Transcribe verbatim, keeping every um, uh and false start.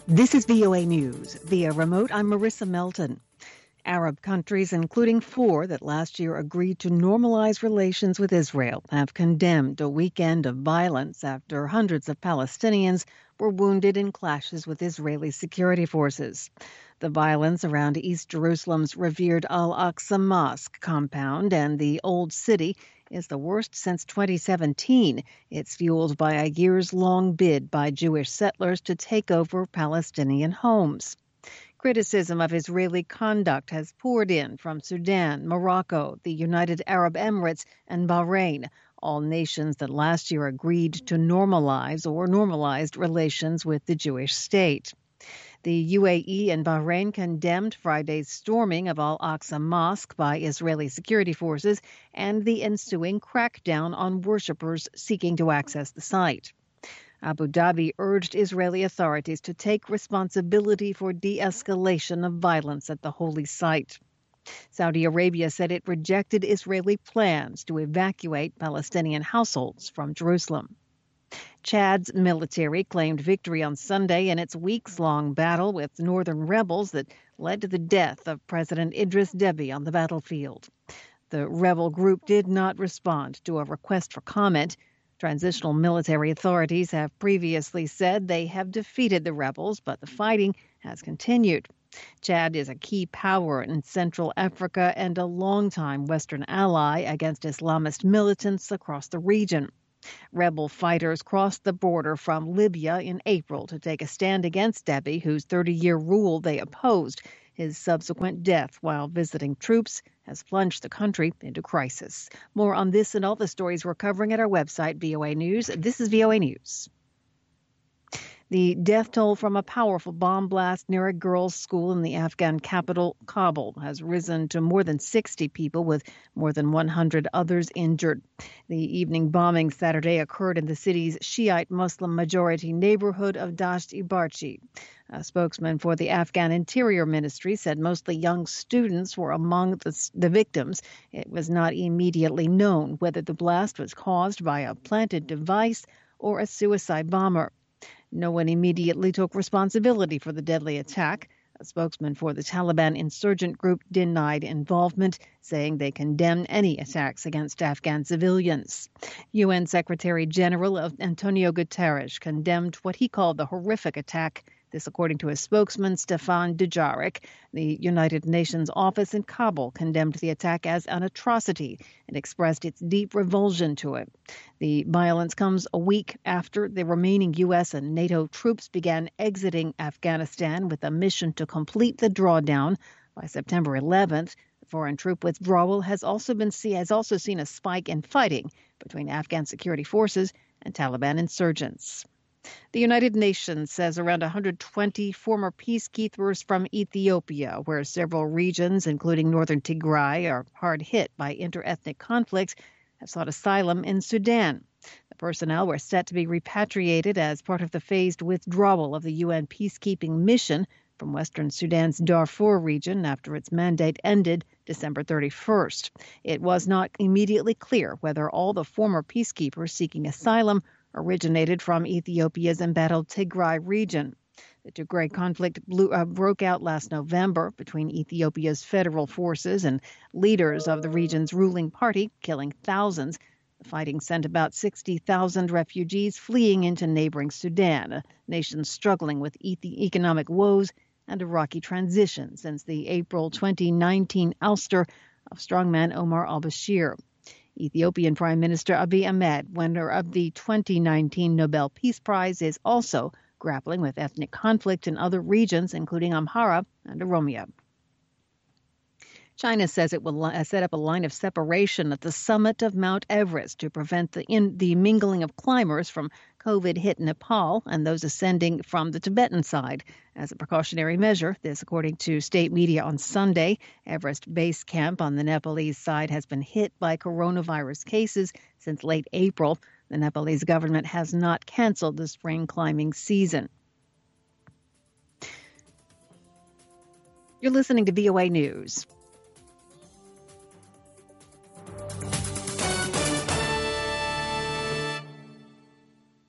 This is V O A News. Via remote, I'm Marissa Melton. Arab countries, including four that last year agreed to normalize relations with Israel, have condemned a weekend of violence after hundreds of Palestinians were wounded in clashes with Israeli security forces. The violence around East Jerusalem's revered Al-Aqsa Mosque compound and the Old City is the worst since twenty seventeen. It's fueled by a years-long bid by Jewish settlers to take over Palestinian homes. Criticism of Israeli conduct has poured in from Sudan, Morocco, the United Arab Emirates, and Bahrain, all nations that last year agreed to normalize or normalized relations with the Jewish state. The U A E and Bahrain condemned Friday's storming of Al-Aqsa Mosque by Israeli security forces and the ensuing crackdown on worshippers seeking to access the site. Abu Dhabi urged Israeli authorities to take responsibility for de-escalation of violence at the holy site. Saudi Arabia said it rejected Israeli plans to evacuate Palestinian households from Jerusalem. Chad's military claimed victory on Sunday in its weeks-long battle with northern rebels that led to the death of President Idris Deby on the battlefield. The rebel group did not respond to a request for comment. Transitional military authorities have previously said they have defeated the rebels, but the fighting has continued. Chad is a key power in Central Africa and a longtime Western ally against Islamist militants across the region. Rebel fighters crossed the border from Libya in April to take a stand against Deby, whose thirty-year rule they opposed. His subsequent death while visiting troops has plunged the country into crisis. More on this and all the stories we're covering at our website, V O A News. This is V O A News. The death toll from a powerful bomb blast near a girls' school in the Afghan capital, Kabul, has risen to more than sixty people, with more than one hundred others injured. The evening bombing Saturday occurred in the city's Shiite Muslim-majority neighborhood of Dasht-e-Barchi. A spokesman for the Afghan Interior Ministry said mostly young students were among the, the victims. It was not immediately known whether the blast was caused by a planted device or a suicide bomber. No one immediately took responsibility for the deadly attack. A spokesman for the Taliban insurgent group denied involvement, saying they condemn any attacks against Afghan civilians. U N Secretary General Antonio Guterres condemned what he called the horrific attack. This, according to his spokesman, Stefan Dujarric. The United Nations office in Kabul condemned the attack as an atrocity and expressed its deep revulsion to it. The violence comes a week after the remaining U S and NATO troops began exiting Afghanistan with a mission to complete the drawdown by September eleventh. The foreign troop withdrawal has also been see, has also seen a spike in fighting between Afghan security forces and Taliban insurgents. The United Nations says around one hundred twenty former peacekeepers from Ethiopia, where several regions, including northern Tigray, are hard hit by interethnic conflicts, have sought asylum in Sudan. The personnel were set to be repatriated as part of the phased withdrawal of the U N peacekeeping mission from western Sudan's Darfur region after its mandate ended December thirty-first. It was not immediately clear whether all the former peacekeepers seeking asylum originated from Ethiopia's embattled Tigray region. The Tigray conflict blew, uh, broke out last November between Ethiopia's federal forces and leaders of the region's ruling party, killing thousands. The fighting sent about sixty thousand refugees fleeing into neighboring Sudan, a nation struggling with e- economic woes and a rocky transition since the April twenty nineteen ouster of strongman Omar al-Bashir. Ethiopian Prime Minister Abiy Ahmed, winner of the twenty nineteen Nobel Peace Prize, is also grappling with ethnic conflict in other regions, including Amhara and Oromia. China says it will set up a line of separation at the summit of Mount Everest to prevent the, in, the mingling of climbers from COVID-hit Nepal and those ascending from the Tibetan side. As a precautionary measure, this according to state media on Sunday, Everest Base Camp on the Nepalese side has been hit by coronavirus cases since late April. The Nepalese government has not canceled the spring climbing season. You're listening to V O A News.